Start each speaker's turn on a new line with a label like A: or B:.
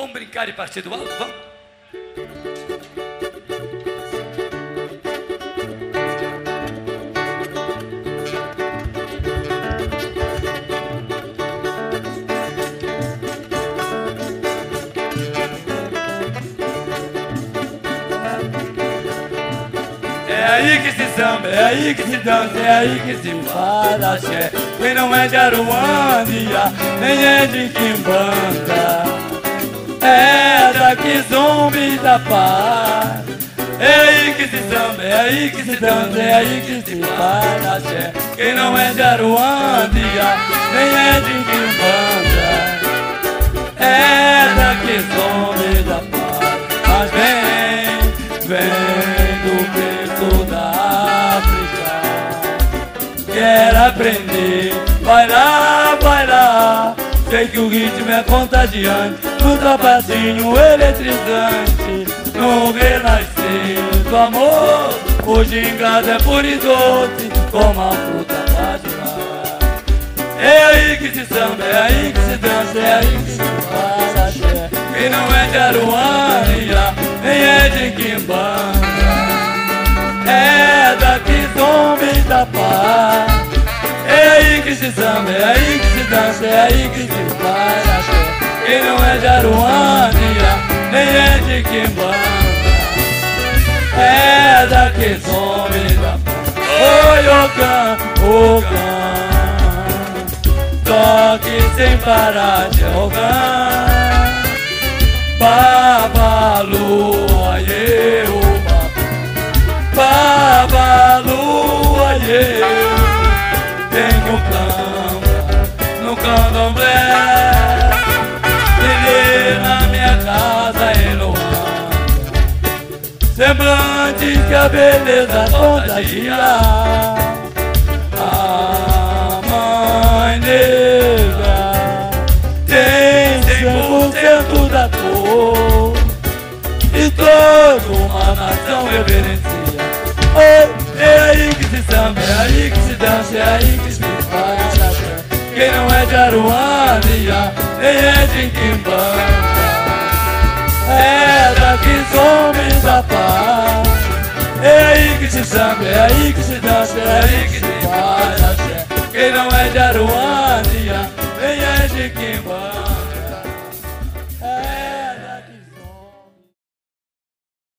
A: Vamos brincar de partido alto, vamos? É aí que se samba, é aí que se dança, é aí que se faz axé. Quem não é de Aruandia, nem é de Quimbanda, é daqui Zumbi da Paz. É aí que se samba, é aí que se dança, é aí que se faz axé. Quem não é de Aruandia, nem é de Quimbanda, é daqui Zumbi da Paz. Mas vem do preto da África, quer aprender, vai lá. Sei que o ritmo é contagiante, no trapacinho eletrizante, no renascer do amor. O gingado é puro e doce, como a fruta madurar. É aí que se samba, é aí que se dança, é aí que se faz axé. Quem não é de Aruandia, nem é de Quimbanda, é daqui Zumbi da Paz. É aí que se samba, é aí que se dança, é aí que se faz axé. Quem não é de Aruandia, nem é de Quimbanda, é daqui Zumbi da Paz. Oi, Ogã, toque sem parar de Ogã. Babalu, aie, Babalu, aie. Tenho camba no candomblé, ele na minha casa Eloana, semblante que a beleza contagia. A mãe negra tem 100% da cor e toda uma nação reverencia. É aí que se samba, é aí que se dança, é aí que se faz axé. Quem não é de Aruandia, nem é de Quimbanda, é daqui Zumbi da Paz. É aí que se samba, é aí que se dança, é aí que se faz axé. Quem não é de Aruandia, nem é de Quimbanda.